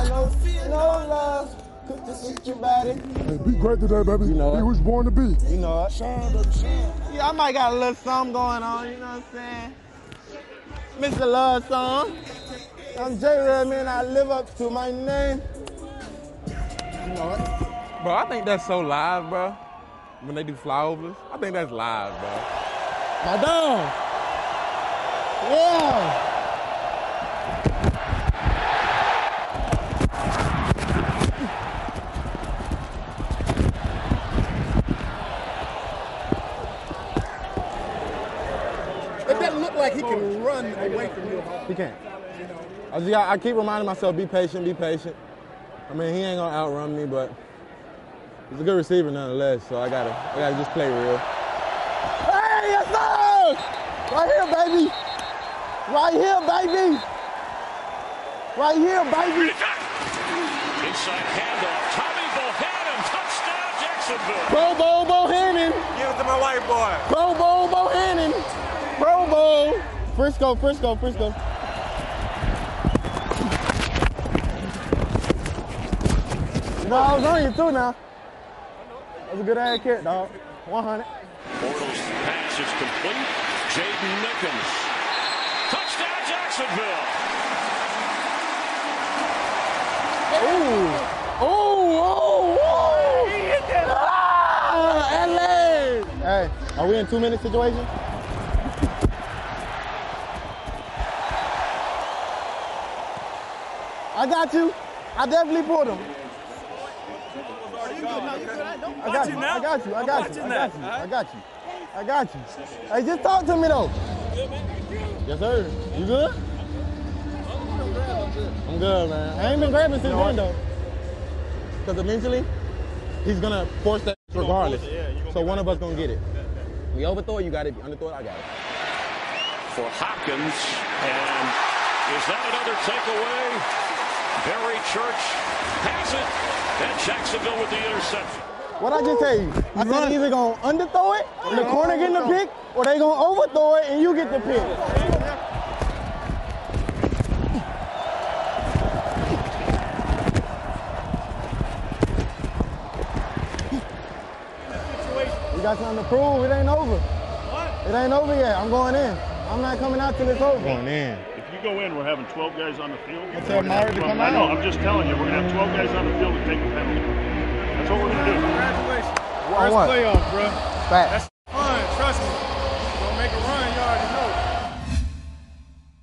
No love. Could just switch your body. Hey, be great today, baby. You know he it. was born to be. You know it. Shine, baby, shine. Yeah, I might got a little something going on, you know what I'm saying? Mr. Love Song. I'm J-Red, man. I live up to my name. You know it. Bro, I think that's so live, bro. When they do flyovers, I think that's live, bro. My dog. Yeah. It doesn't look like he can run away from you. He can't. I keep reminding myself, be patient, be patient. I mean, he ain't gonna outrun me, but he's a good receiver nonetheless, so I gotta just play real. Hey, yes sir! Right here, baby! Right here, baby! Right here, baby! Inside handoff, Tommy Bohannon, touchdown Jacksonville. Pro Bowl Bohannon! Give it to my white boy. Pro Bowl Bohannon! Pro Bowl! Frisco. No, I was on you too now. That was a good ass kick, dog. 100. Bortles pass is complete. Jaden Nickens. Touchdown Jacksonville. Ooh. He hit that. LA. Hey, are we in 2-minute situation? I got you. I definitely pulled him. I got you. Hey, just talk to me though. Yes, sir. You good? I'm good, man. I ain't been grabbing since then though. Because eventually, he's gonna force that regardless. So one of us gonna get it. We overthrow it, you got it. Underthrow it, I got it. For Hopkins, and is that another takeaway? Barry Church has it, and Jacksonville with the interception. What I just tell you? I said either gonna underthrow it, the corner getting the pick, or they gonna overthrow it and you get the pick. You got something to prove? It ain't over. What? It ain't over yet. I'm going in. I'm not coming out till it's over. Going in. If you go in, we're having 12 guys on the field. I tell Maury to come out. I know, I'm just telling you, we're going to have 12 guys on the field to take a penalty. That's what we're going to do. Congratulations. On what? Playoff, bro. Facts.